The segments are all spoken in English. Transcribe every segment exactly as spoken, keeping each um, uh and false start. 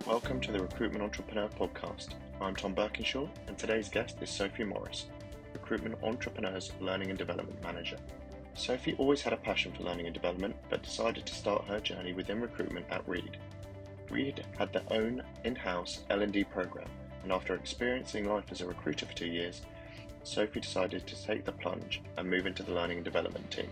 Welcome to the Recruitment Entrepreneur Podcast. I'm Tom Birkinshaw, and today's guest is Sophie Morris, Recruitment Entrepreneur's Learning and Development Manager. Sophie always had a passion for learning and development, but decided to start her journey within recruitment at Reed. Reed had their own in-house L and D program, and after experiencing life as a recruiter for two years, Sophie decided to take the plunge and move into the learning and development team.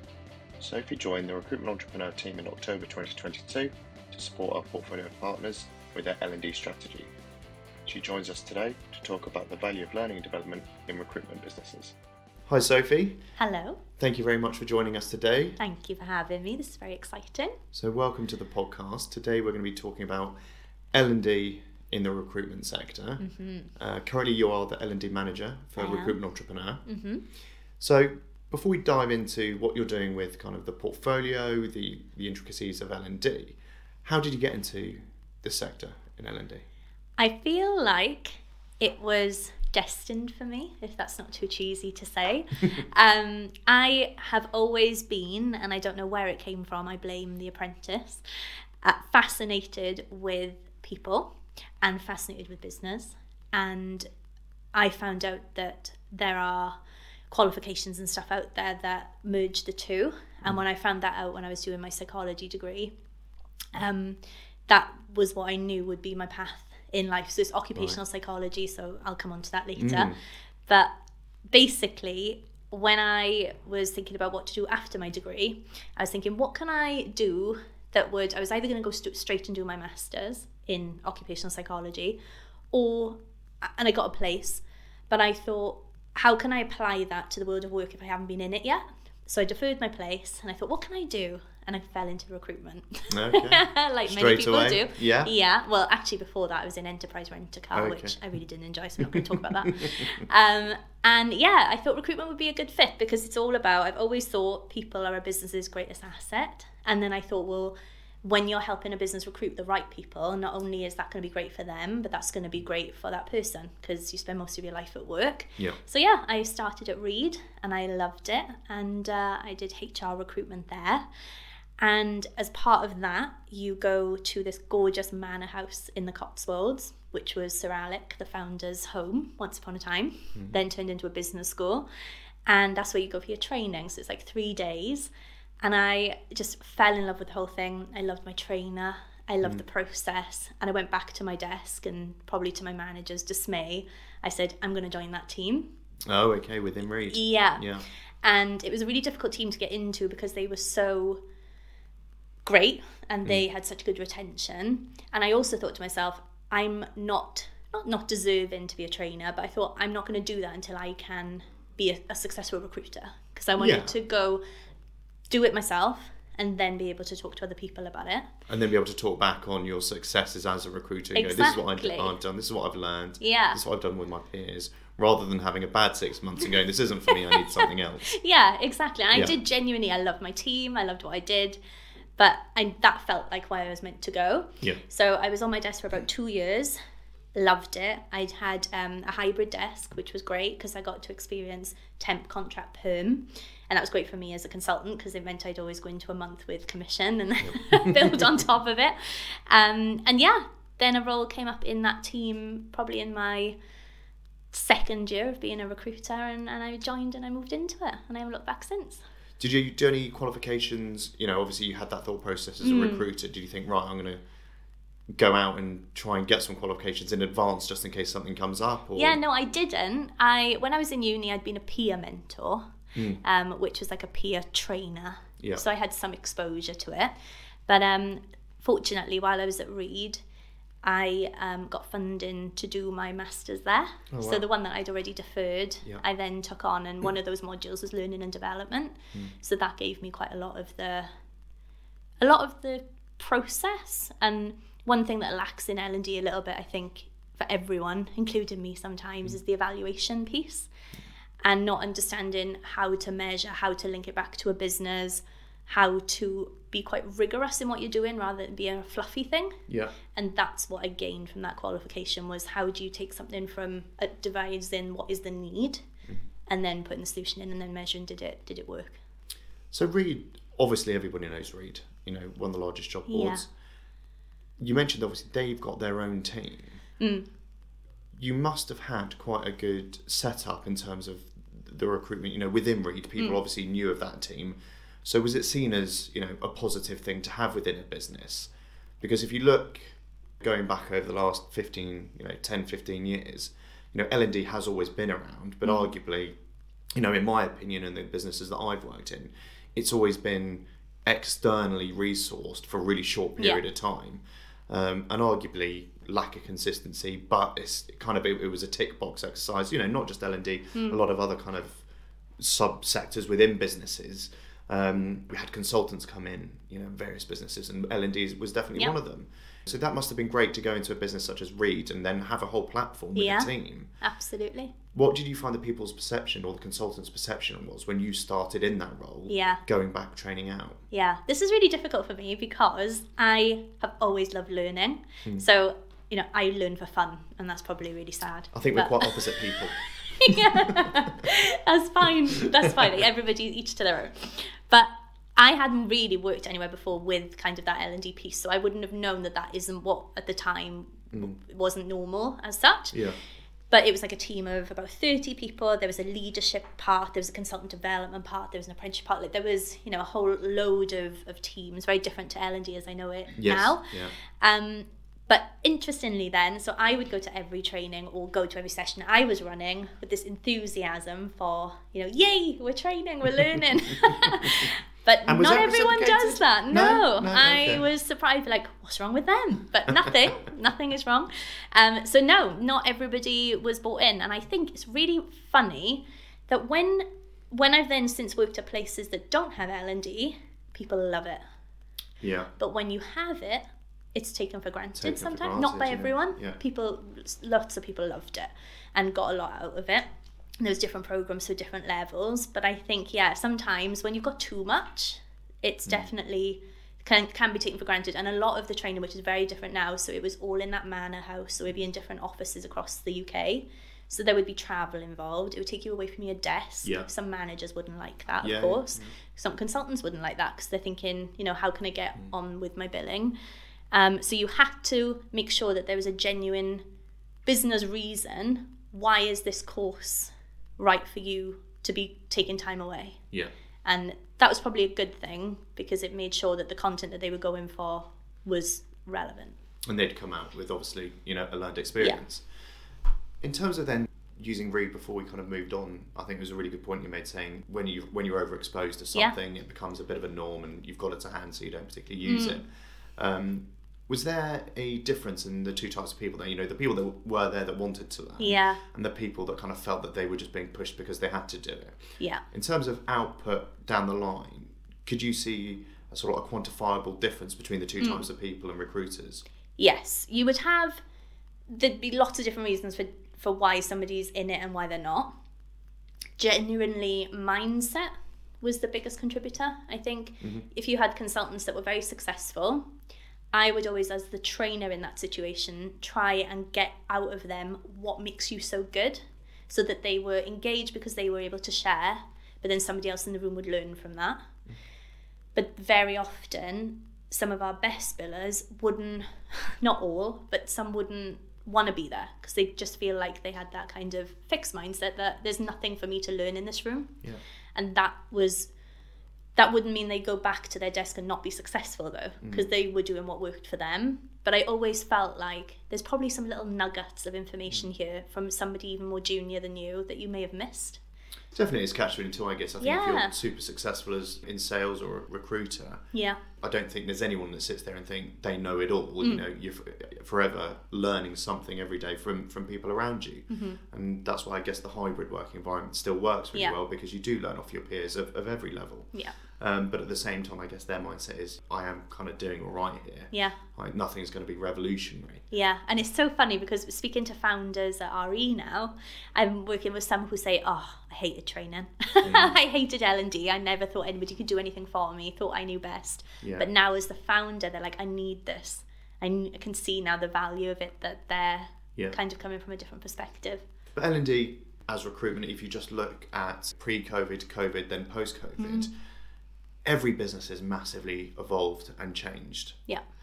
Sophie joined the Recruitment Entrepreneur team in October twenty twenty-two to support our portfolio partners with their L and D strategy. She joins us today to talk about the value of learning and development in recruitment businesses. Hi Sophie. Hello. Thank you very much for joining us today. Thank you for having me. This is very exciting. So welcome to the podcast. Today we're going to be talking about L and D in the recruitment sector. Mm-hmm. Uh, currently you are the L and D manager for I Recruitment am. Entrepreneur. Mm-hmm. So before we dive into what you're doing with kind of the portfolio, the, the intricacies of L and D, how did you get into the sector in L and D? I feel like it was destined for me, if that's not too cheesy to say. um, I have always been, and I don't know where it came from, I blame The Apprentice, uh, fascinated with people and fascinated with business. And I found out that there are qualifications and stuff out there that merge the two. And when I found that out when I was doing my psychology degree, um, that was what I knew would be my path in life. So it's occupational right. psychology, so I'll come on to that later. Mm. But basically, when I was thinking about what to do after my degree, I was thinking, what can I do that would, I was either going to go st- straight and do my master's in occupational psychology, or, and I got a place, but I thought, how can I apply that to the world of work if I haven't been in it yet? So I deferred my place and I thought, what can I do? And I fell into recruitment. Okay. Like Straight many people away. do. Yeah. Yeah. Well, actually before that I was in enterprise rent-a-car, okay. which I really didn't enjoy, so I'm not going to talk about that. um, and yeah, I thought recruitment would be a good fit because it's all about, I've always thought people are a business's greatest asset. And then I thought, well, when you're helping a business recruit the right people, not only is that going to be great for them, but that's going to be great for that person because you spend most of your life at work. Yeah. So yeah, I started at Reed and I loved it, and uh, I did H R recruitment there. And as part of that, you go to this gorgeous manor house in the Cotswolds, which was Sir Alec, the founder's home, once upon a time, mm-hmm. then turned into a business school. And that's where you go for your training. So it's like three days. And I just fell in love with the whole thing. I loved my trainer. I loved mm. the process. And I went back to my desk and probably to my manager's dismay, I said, I'm going to join that team. Oh, okay, within Reed. Yeah. Yeah. And it was a really difficult team to get into because they were so great and mm. they had such good retention. And I also thought to myself, I'm not, not, not deserving to be a trainer, but I thought I'm not going to do that until I can be a, a successful recruiter because I wanted yeah. to go do it myself and then be able to talk to other people about it. And then be able to talk back on your successes as a recruiter. And exactly. go, this is what I've done, this is what I've learned, yeah. this is what I've done with my peers, rather than having a bad six months and going, this isn't for me, I need something else. Yeah, exactly. And I yeah. did genuinely, I loved my team, I loved what I did, but I, that felt like where I was meant to go. Yeah. So I was on my desk for about two years, loved it. I'd had um, a hybrid desk, which was great because I got to experience temp, contract, perm. And that was great for me as a consultant because it meant I'd always go into a month with commission and yep. build on top of it. Um, and yeah, then a role came up in that team probably in my second year of being a recruiter, and, and I joined and I moved into it and I haven't looked back since. Did you do any qualifications? You know, obviously you had that thought process as a mm. recruiter. Did you think, right, I'm going to go out and try and get some qualifications in advance just in case something comes up? Or? Yeah, no, I didn't. I When I was in uni, I'd been a peer mentor. Mm. Um, which was like a peer trainer. Yeah. So I had some exposure to it. But um, fortunately, while I was at Reed, I um, got funding to do my master's there. Oh, wow. So the one that I'd already deferred, yeah. I then took on, and one of those modules was learning and development. Mm. So that gave me quite a lot of the, a lot of the process. And one thing that lacks in L and D a little bit, I think, for everyone, including me sometimes, mm. is the evaluation piece. And not understanding how to measure, how to link it back to a business, how to be quite rigorous in what you're doing rather than be a fluffy thing. Yeah. And that's what I gained from that qualification was how do you take something from uh, devising what is the need mm-hmm. and then putting the solution in and then measuring did it did it work. So Reed, obviously everybody knows Reed, you know, one of the largest job boards. You mentioned obviously they've got their own team. Mm. You must have had quite a good setup in terms of the recruitment, you know, within Reed. People mm. obviously knew of that team. So was it seen as, you know, a positive thing to have within a business? Because if you look going back over the last fifteen, you know, ten, fifteen years, you know, L and D has always been around, but mm. arguably, you know, in my opinion, in the businesses that I've worked in, it's always been externally resourced for a really short period yeah. of time. Um, and arguably lack of consistency, but it's kind of, it, it was a tick box exercise, you know, not just L and D, mm. a lot of other kind of sub-sectors within businesses. Um, we had consultants come in, you know, various businesses, and L and D was definitely yeah. one of them. So that must have been great to go into a business such as Reed and then have a whole platform with yeah, a team. Absolutely. What did you find the people's perception or the consultants' perception was when you started in that role? Yeah. Going back, training out? Yeah. This is really difficult for me because I have always loved learning. Hmm. So, you know, I learn for fun, and that's probably really sad. I think but... we're quite opposite people. Yeah. That's fine. That's fine. Everybody each to their own. But I hadn't really worked anywhere before with kind of that L and D piece, so I wouldn't have known that that isn't what at the time mm. wasn't normal as such. Yeah. But it was like a team of about thirty people. There was a leadership part, there was a consultant development part, there was an apprenticeship part. Like there was, you know, a whole load of, of teams, very different to L and D as I know it yes. now. Yeah. Um, but interestingly then, so I would go to every training or go to every session I was running with this enthusiasm for, you know, yay, we're training, we're learning. But not everyone does that. No, no, no I okay. was surprised, like, what's wrong with them? But nothing, nothing is wrong. Um, so no, not everybody was bought in. And I think it's really funny that when when I've then since worked at places that don't have L and D, people love it. Yeah. But when you have it, it's taken for granted taken sometimes. For granted, not by yeah. everyone. Yeah. People, lots of people loved it and got a lot out of it. There's different programs for different levels, but I think, yeah, sometimes when you've got too much, it's mm. definitely can can be taken for granted. And a lot of the training, which is very different now, so it was all in that manor house, so it'd be in different offices across the U K. So there would be travel involved. It would take you away from your desk. Yeah. Some managers wouldn't like that, yeah, of course. Yeah, yeah. Some consultants wouldn't like that because they're thinking, you know, how can I get mm. on with my billing? Um, so you had to make sure that there was a genuine business reason. Why is this course right for you to be taking time away? Yeah. And that was probably a good thing because it made sure that the content that they were going for was relevant. And they'd come out with obviously, you know, a learned experience. Yeah. In terms of then using Reed before we kind of moved on, I think it was a really good point you made saying when you when you're overexposed to something, yeah. it becomes a bit of a norm and you've got it to hand so you don't particularly use mm. it. Um, Was there a difference in the two types of people there? You know, the people that were there that wanted to learn, yeah, and the people that kind of felt that they were just being pushed because they had to do it. Yeah. In terms of output down the line, could you see a sort of a quantifiable difference between the two mm. types of people and recruiters? Yes, you would have. There'd be lots of different reasons for for why somebody's in it and why they're not. Genuinely, mindset was the biggest contributor. I think mm-hmm. if you had consultants that were very successful, I would always, as the trainer in that situation, try and get out of them what makes you so good so that they were engaged because they were able to share, but then somebody else in the room would learn from that. Mm. But very often, some of our best billers wouldn't, not all, but some wouldn't want to be there because they just feel like they had that kind of fixed mindset that there's nothing for me to learn in this room. Yeah. And that was... That wouldn't mean they go back to their desk and not be successful though, because mm. they were doing what worked for them. But I always felt like there's probably some little nuggets of information mm. here from somebody even more junior than you that you may have missed. Definitely it's catch twenty-two, I guess. I think yeah. if you're super successful as in sales or a recruiter, yeah, I don't think there's anyone that sits there and think they know it all. Mm. You know, you're forever learning something every day from, from people around you. Mm-hmm. And that's why I guess the hybrid working environment still works really yeah. well because you do learn off your peers of, of every level. Yeah. Um, but at the same time, I guess their mindset is, I am kind of doing all right here. Yeah. Like, nothing's going to be revolutionary. Yeah, and it's so funny because speaking to founders at R E now, I'm working with some who say, oh, I hated training. Mm. I hated L and D. I never thought anybody could do anything for me. Thought I knew best. Yeah. But now as the founder, they're like, I need this. I can see now the value of it, that they're yeah. kind of coming from a different perspective. But L and D as recruitment, if you just look at pre-COVID, COVID, then post-COVID, mm. every business has massively evolved and changed. Yeah.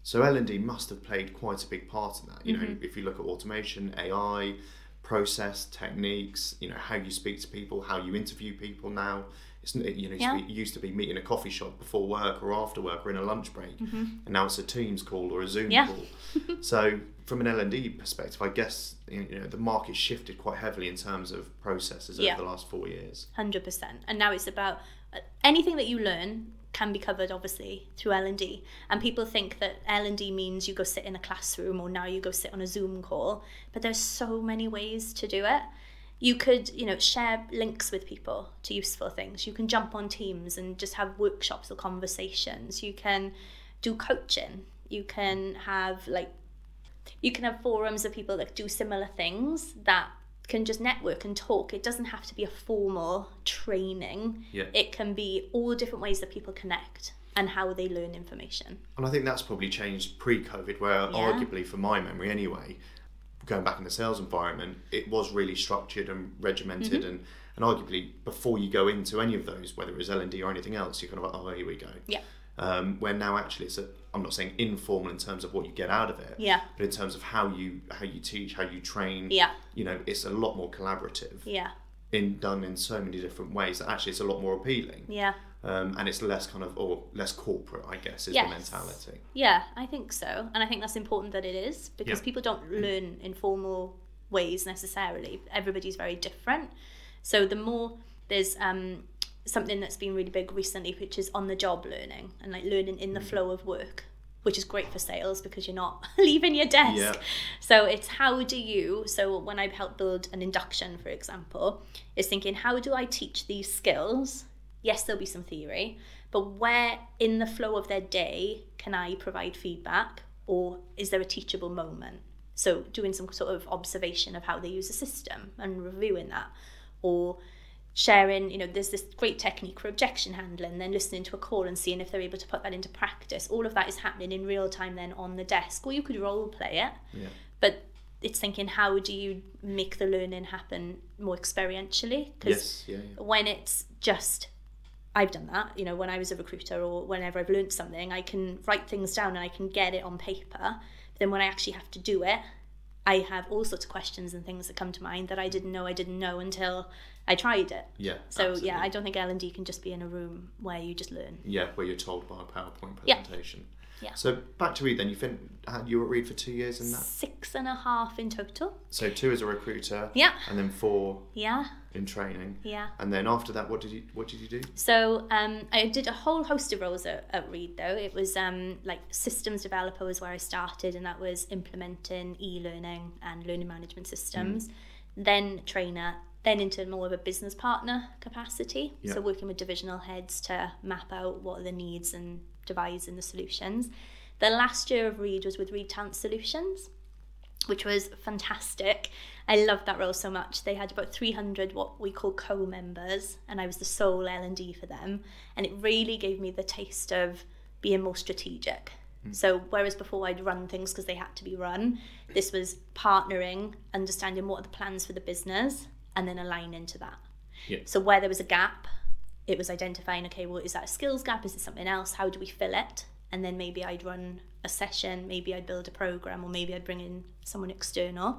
So L and D must have played quite a big part in that. You Mm-hmm. know, if you look at automation, A I, process, techniques, you know, how you speak to people, how you interview people now. It's, you know, it Yeah. used, to be, it used to be meeting a coffee shop before work or after work or in a lunch break. Mm-hmm. And now it's a Teams call or a Zoom Yeah. call. So from an L and D perspective, I guess, you know, the market shifted quite heavily in terms of processes Yeah. over the last four years. one hundred percent. And now it's about uh, anything that you learn can be covered obviously through L and D. And people think that L and D means you go sit in a classroom or now you go sit on a Zoom call, but there's so many ways to do it. You could, you know, share links with people to useful things. You can jump on Teams and just have workshops or conversations. You can do coaching. You can have like, you can have forums of people that do similar things that can just network and talk. It doesn't have to be a formal training. Yeah. It can be all different ways that people connect and how they learn information. And I think that's probably changed pre-COVID, where Yeah. arguably, from my memory anyway, going back in the sales environment, it was really structured and regimented, Mm-hmm. and, and arguably before you go into any of those, whether it was L and D or anything else, you're kind of like, oh, here we go. Yeah. Um, where now actually it's a, I'm not saying informal in terms of what you get out of it, Yeah. but in terms of how you how you teach, how you train, Yeah. you know, it's a lot more collaborative, Yeah. in done in so many different ways that actually it's a lot more appealing. Yeah. Um, and it's less kind of, or less corporate, I guess, is Yes. the mentality. Yeah, I think so. And I think that's important that it is, because Yeah. people don't learn in formal ways necessarily. Everybody's very different. So the more there's um, something that's been really big recently, which is on the job learning and like learning in the flow of work, which is great for sales because you're not leaving your desk. Yeah. So it's how do you, so when I help build an induction, for example, is thinking, how do I teach these skills? Yes, there'll be some theory, but where in the flow of their day can I provide feedback, or is there a teachable moment? So doing some sort of observation of how they use the system and reviewing that, or sharing, you know, there's this great technique for objection handling, then listening to a call and seeing if they're able to put that into practice. All of that is happening in real time then on the desk, or you could role play it. Yeah. But it's thinking, how do you make the learning happen more experientially? Because Yes. Yeah. yeah. when it's just, I've done that, you know, when I was a recruiter or whenever I've learned something, I can write things down and I can get it on paper. But then when I actually have to do it, I have all sorts of questions and things that come to mind that I didn't know I didn't know until I tried it. Yeah. So absolutely. yeah, I don't think L and D can just be in a room where you just learn. Yeah, where you're told by a PowerPoint Yeah. presentation. Yeah. So back to Reed then. You fin- had you were at Reed for two years in that. Six and a half in total. So two as a recruiter. Yeah. And then four Yeah. in training. Yeah. And then after that, what did you what did you do? So um, I did a whole host of roles at, at Reed though. It was um, like systems developer was where I started, and that was implementing e-learning and learning management systems. Mm. Then trainer, then into more of a business partner capacity. Yeah. So working with divisional heads to map out what are the needs and devising the solutions. The last year of Reed was with Reed Talent Solutions, which was fantastic. I loved that role so much. They had about three hundred what we call co-members, and I was the sole L and D for them. And it really gave me the taste of being more strategic. Mm. So whereas before I'd run things because they had to be run, this was partnering, understanding what are the plans for the business, and then aligning to that. Yeah. So where there was a gap, it was identifying, okay, well, is that a skills gap? Is it something else? How do we fill it? And then maybe I'd run a session, maybe I'd build a program, or maybe I'd bring in someone external.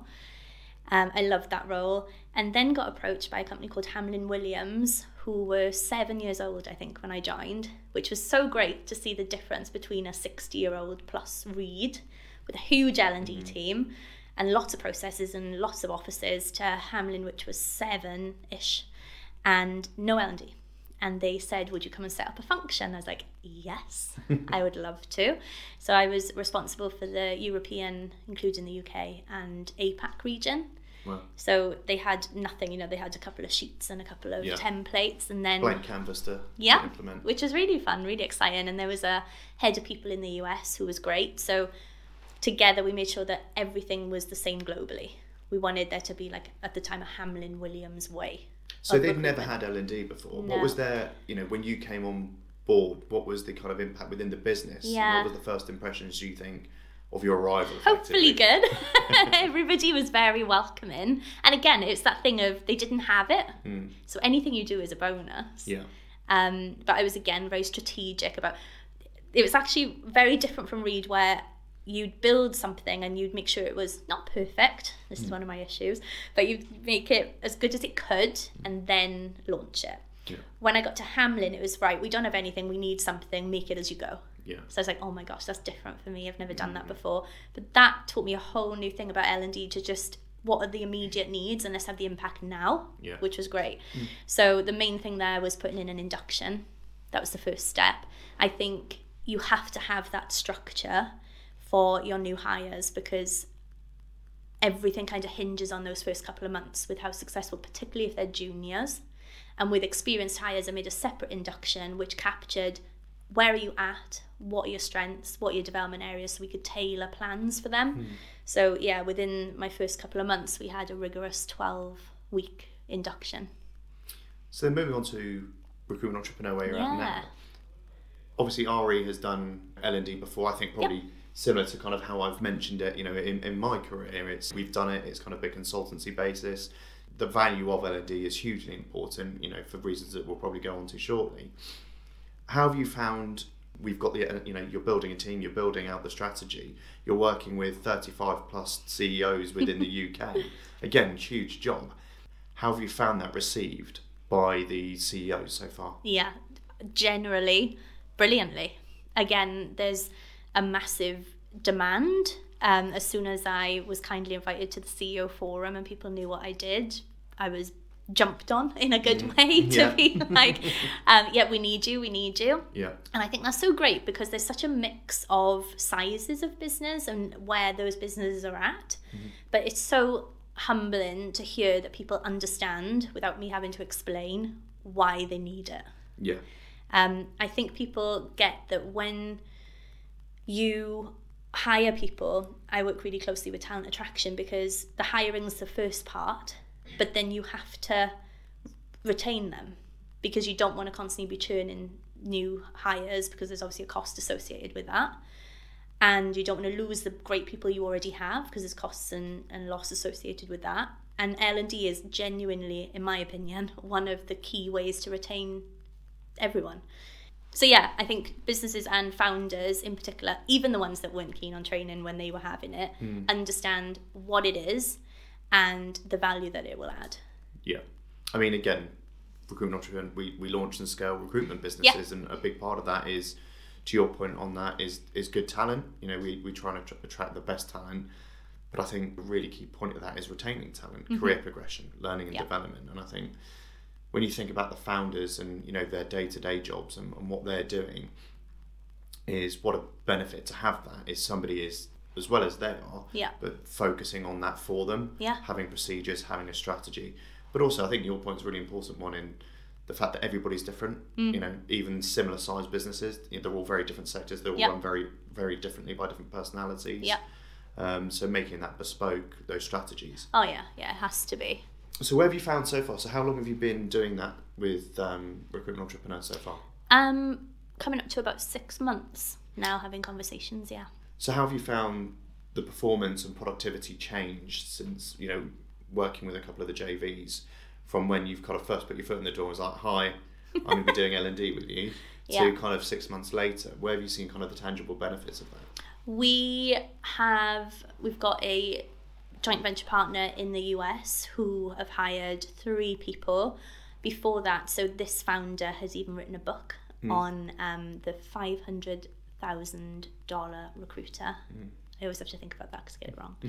Um, I loved that role. And then got approached by a company called Hamlin Williams, who were seven years old, I think, when I joined, which was so great to see the difference between a sixty-year-old plus Reed with a huge L and D mm-hmm. team and lots of processes and lots of offices, to Hamlin, which was seven-ish, and no L and D. And they said, would you come and set up a function? I was like, yes, I would love to. So I was responsible for the European, including the U K, and A PAC region. Wow. So they had nothing, you know, they had a couple of sheets and a couple of yeah. templates, and then blank canvas to, yeah, to implement. Which was really fun, really exciting. And there was a head of people in the U S who was great. So together we made sure that everything was the same globally. We wanted there to be, like, at the time, a Hamlin Williams way. So they'd never had L and D before. No. What was their, you know, when you came on board, what was the kind of impact within the business? Yeah. What was the first impressions, do you think, of your arrival? Hopefully good. Everybody was very welcoming. And again, it's that thing of they didn't have it. Mm. So anything you do is a bonus. Yeah. Um, but I was, again, very strategic about... It was actually very different from Reed, where you'd build something and you'd make sure it was not perfect. This is one of my issues, but you'd make it as good as it could and then launch it. Yeah. When I got to Hamlin, it was right, we don't have anything, we need something, make it as you go. Yeah. So I was like, oh my gosh, that's different for me. I've never done that before. But that taught me a whole new thing about L and D, to just, what are the immediate needs and let's have the impact now, yeah. which was great. Mm. So the main thing there was putting in an induction. That was the first step. I think you have to have that structure for your new hires, because everything kind of hinges on those first couple of months with how successful, particularly if they're juniors. And with experienced hires, I made a separate induction which captured where are you at, what are your strengths, what are your development areas, so we could tailor plans for them. Mm. So yeah, within my first couple of months, we had a rigorous twelve week induction. So then moving on to Recruitment Entrepreneur, where you're yeah. at now. Obviously, Ari has done L and D before. I think probably yep. similar to kind of how I've mentioned it. You know, in, in my career, it's we've done it. It's kind of a consultancy basis. The value of L and D is hugely important. You know, for reasons that we'll probably go on to shortly. How have you found? We've got the, you know, you're building a team. You're building out the strategy. You're working with thirty-five plus C E Os within the U K. Again, huge job. How have you found that received by the C E Os so far? Yeah, generally, brilliantly. Again, there's a massive demand. Um, as soon as I was kindly invited to the C E O forum and people knew what I did, I was jumped on in a good mm. way to yeah. be like, um, yeah, we need you, we need you. Yeah. And I think that's so great, because there's such a mix of sizes of business and where those businesses are at. Mm-hmm. But it's so humbling to hear that people understand without me having to explain why they need it. Yeah. Um, I think people get that when you hire people, I work really closely with talent attraction, because the hiring's the first part, but then you have to retain them, because you don't want to constantly be churning new hires, because there's obviously a cost associated with that. And you don't want to lose the great people you already have, because there's costs and, and loss associated with that. And L and D is genuinely, in my opinion, one of the key ways to retain everyone. So yeah, I think businesses and founders in particular, even the ones that weren't keen on training when they were having it, mm. understand what it is and the value that it will add. Yeah. I mean, again, Recruitment Entrepreneur, we, we launch and scale recruitment businesses, yeah. and a big part of that is, to your point on that, is is good talent. You know, we, we try to attract the best talent, but I think a really key point of that is retaining talent, mm-hmm. career progression, learning and yeah. development. And I think when you think about the founders and, you know, their day-to-day jobs and, and what they're doing, is what a benefit to have that is somebody is, as well as they are, yeah. but focusing on that for them, yeah. having procedures, having a strategy. But also, I think your point's a really important one in the fact that everybody's different. Mm. You know, even similar sized businesses, you know, they're all very different sectors. They all yep. run very, very differently by different personalities. Yeah. Um, so making that bespoke, those strategies. Oh yeah, yeah, it has to be. So where have you found so far? So how long have you been doing that with um, Recruitment Entrepreneur so far? Um, coming up to about six months now, having conversations. Yeah. So how have you found the performance and productivity changed since, you know, working with a couple of the J Vs, from when you've kind of first put your foot in the door and was like, hi, I'm going to be doing L and D with you, yeah. to kind of six months later? Where have you seen kind of the tangible benefits of that? We have, we've got a joint venture partner in the U S who have hired three people before that. So this founder has even written a book mm. on um, the five hundred thousand dollars recruiter. Mm. I always have to think about that because I get it wrong.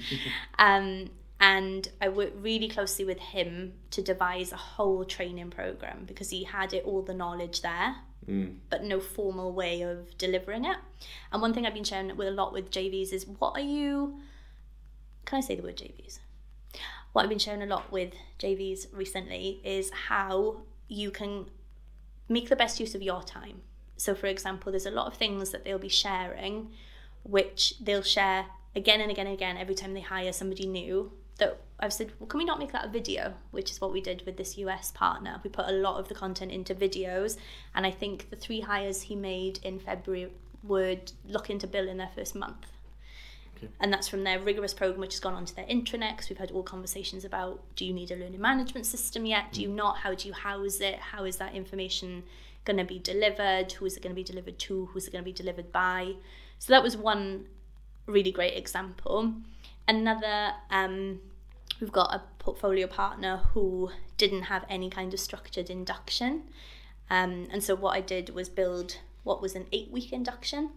um, and I worked really closely with him to devise a whole training program, because he had it all the knowledge there, mm. but no formal way of delivering it. And one thing I've been sharing with a lot with J Vs is, what are you, can I say the word J Vs? What I've been sharing a lot with J Vs recently is how you can make the best use of your time. So for example, there's a lot of things that they'll be sharing, which they'll share again and again and again every time they hire somebody new, that I've said, well, can we not make that a video? Which is what we did with this U S partner. We put a lot of the content into videos, and I think the three hires he made in February would look into bill in their first month. Okay. And that's from their rigorous program, which has gone onto their intranet, because we've had all conversations about, do you need a learning management system yet? Do you not? How do you house it? How is that information going to be delivered? Who is it going to be delivered to? Who's it going to be delivered by? So that was one really great example. Another, um, we've got a portfolio partner who didn't have any kind of structured induction. Um, and so what I did was build what was an eight-week induction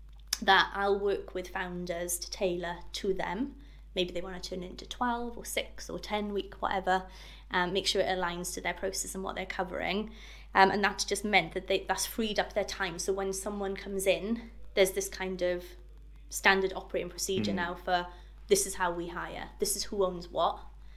that I'll work with founders to tailor to them. Maybe they want to turn it into twelve or six or ten week, whatever. Um, make sure it aligns to their process and what they're covering. Um, and that's just meant that they, that's freed up their time. So when someone comes in, there's this kind of standard operating procedure mm. now for this is how we hire. This is who owns what.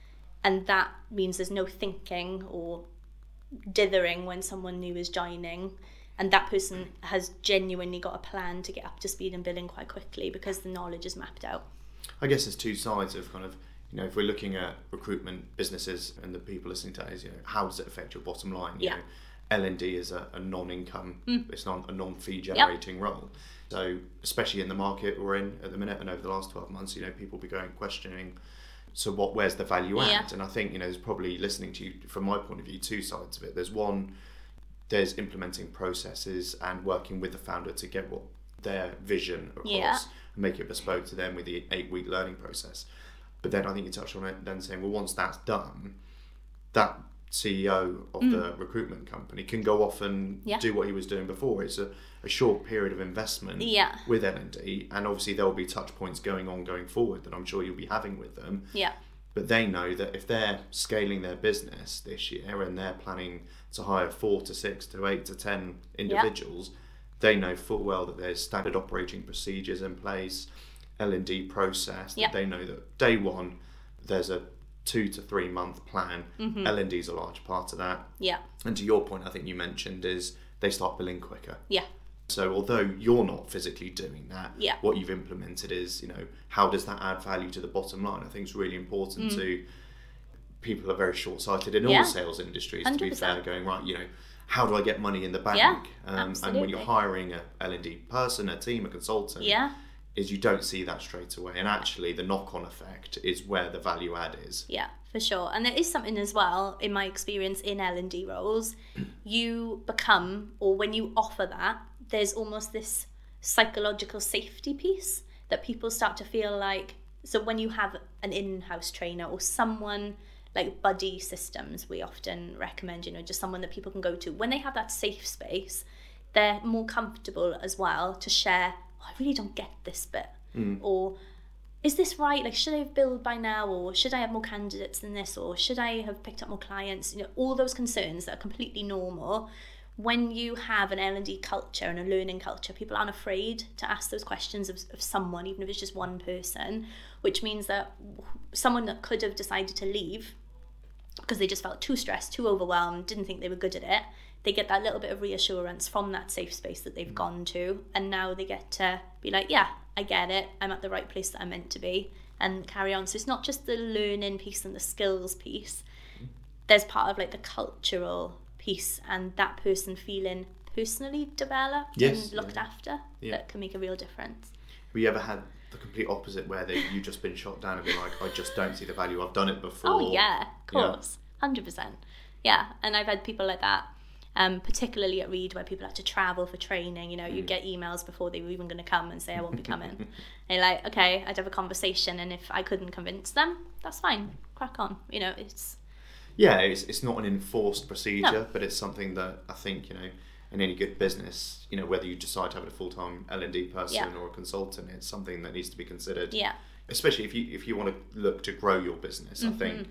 And that means there's no thinking or dithering when someone new is joining. And that person has genuinely got a plan to get up to speed and billing quite quickly because the knowledge is mapped out. I guess there's two sides of kind of, you know, if we're looking at recruitment businesses and the people listening to it, you know, how does it affect your bottom line? You yeah. know, L and D is a, a non-income, mm. it's not a non-fee generating yep. role. So especially in the market we're in at the minute and over the last twelve months, you know, people will be going questioning, so what, where's the value add? Yeah. And I think, you know, there's probably, listening to you, from my point of view, two sides of it. There's one, there's implementing processes and working with the founder to get what their vision across yeah. and make it bespoke to them with the eight week learning process. But then I think you touched on it then saying, well, once that's done, that C E O of mm. the recruitment company can go off and yeah. do what he was doing before. It's a, a short period of investment yeah. with L and D, and obviously there will be touch points going on going forward that I'm sure you'll be having with them. Yeah. But they know that if they're scaling their business this year and they're planning to hire four to six to eight to ten individuals, yeah. they know full well that there's standard operating procedures in place, L and D process, yeah. that they know that day one there's a two to three month plan. Mm-hmm. L and D is a large part of that. Yeah. And to your point, I think you mentioned is they start billing quicker. Yeah. So although you're not physically doing that, yeah. what you've implemented is, you know, how does that add value to the bottom line? I think it's really important mm. to, people are very short-sighted in yeah. all sales industries, one hundred percent. to be fair, going, right, you know, how do I get money in the bank? Yeah, um, and when you're hiring a L and D person, a team, a consultant, yeah. is you don't see that straight away. And actually the knock-on effect is where the value add is. Yeah, for sure. And there is something as well, in my experience in L and D roles, you become, or when you offer that, there's almost this psychological safety piece that people start to feel like, so when you have an in-house trainer or someone like buddy systems, we often recommend, you know, just someone that people can go to, when they have that safe space, they're more comfortable as well to share, oh, I really don't get this bit, mm. or is this right? Like, should I have billed by now? Or should I have more candidates than this? Or should I have picked up more clients? You know, all those concerns that are completely normal. When you have an L and D culture and a learning culture, people aren't afraid to ask those questions of, of someone, even if it's just one person, which means that someone that could have decided to leave because they just felt too stressed, too overwhelmed, didn't think they were good at it, they get that little bit of reassurance from that safe space that they've mm. gone to, and now they get to be like, yeah, I get it, I'm at the right place that I'm meant to be, and carry on. So it's not just the learning piece and the skills piece, mm. there's part of like the cultural piece and that person feeling personally developed yes, and looked yeah. after yeah. that can make a real difference. Have you ever had the complete opposite where they, you've just been shot down and been like, I just don't see the value, I've done it before? Oh yeah, of course, yeah. one hundred percent. Yeah, and I've had people like that, um, particularly at Reed, where people had to travel for training. You know, mm. you get emails before they were even going to come and say, I won't be coming. And you're like, okay, I'd have a conversation, and if I couldn't convince them, that's fine, crack on. You know, it's... Yeah, it's it's not an enforced procedure, no. but it's something that I think, you know, in any good business, you know, whether you decide to have a full-time L and D person yeah. or a consultant, it's something that needs to be considered. Yeah. Especially if you if you want to look to grow your business, mm-hmm. I think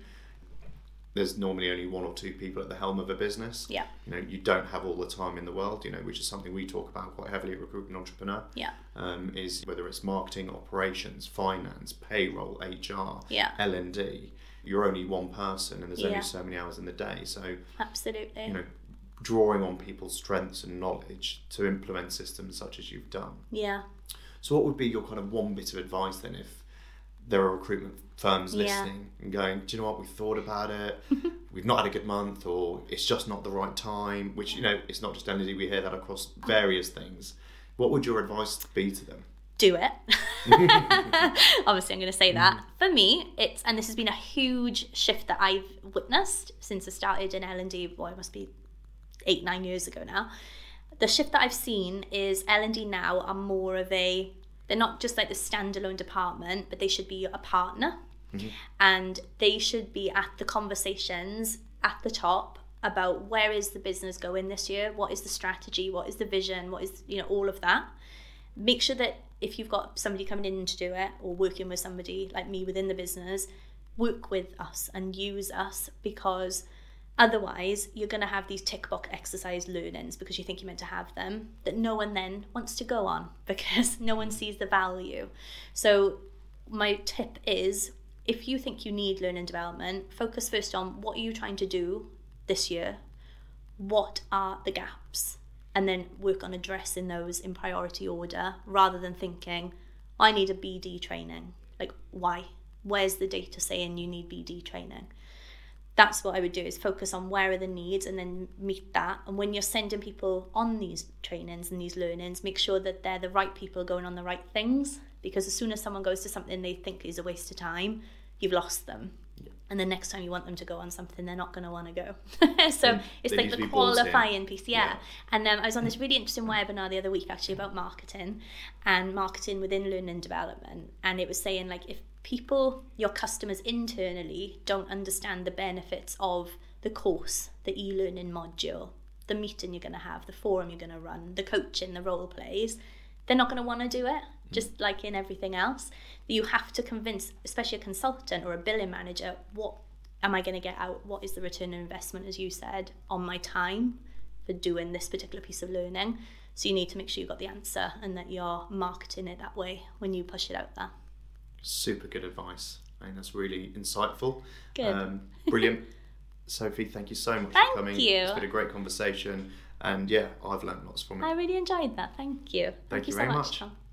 there's normally only one or two people at the helm of a business. Yeah. You know, you don't have all the time in the world, you know, which is something we talk about quite heavily at Recruitment Entrepreneur. Yeah. Um, is whether it's marketing, operations, finance, payroll, H R, yeah. L and D. You're only one person and there's yeah. only so many hours in the day. So, absolutely, you know, drawing on people's strengths and knowledge to implement systems such as you've done. Yeah. So what would be your kind of one bit of advice then if there are recruitment firms listening yeah. and going, do you know what, we've thought about it, we've not had a good month, or it's just not the right time, which, you know, it's not just L and D, we hear that across various things. What would your advice be to them? Do it. Obviously I'm going to say that. Mm. For me, it's, and this has been a huge shift that I've witnessed since I started in L and D, boy, it must be eight, nine years ago now. The shift that I've seen is L and D now are more of a they're not just like the standalone department, but they should be a partner. Mm-hmm. And they should be at the conversations at the top about where is the business going this year, what is the strategy, what is the vision, what is, you know, all of that. Make sure that if you've got somebody coming in to do it, or working with somebody like me within the business, work with us and use us, because otherwise you're going to have these tick box exercise learnings because you think you're meant to have them that no one then wants to go on because no one sees the value. So my tip is, if you think you need learning development, focus first on what are you trying to do this year, what are the gaps, and then work on addressing those in priority order, rather than thinking, I need a B D training. Like, why? Where's the data saying you need B D training? That's what I would do, is focus on where are the needs and then meet that. And when you're sending people on these trainings and these learnings, make sure that they're the right people going on the right things, because as soon as someone goes to something they think is a waste of time, you've lost them. Yeah. And the next time you want them to go on something, they're not going to want to go. So and it's like the qualifying piece. Yeah. yeah. And um, I was on this really interesting webinar the other week actually about marketing and marketing within learning development. And it was saying, like, if people, your customers internally, don't understand the benefits of the course, the e-learning module, the meeting you're going to have, the forum you're going to run, the coaching, the role plays, they're not going to want to do it. Just like in everything else, you have to convince, especially a consultant or a billing manager, what am I going to get out? What is the return on investment, as you said, on my time for doing this particular piece of learning? So you need to make sure you've got the answer and that you're marketing it that way when you push it out there. Super good advice. I think that's really insightful. Good. Um, brilliant. Sophie, thank you so much thank for coming. You. It's been a great conversation. And yeah, I've learned lots from it. I really enjoyed that. Thank you. Thank, thank you you very so much, much. Tom.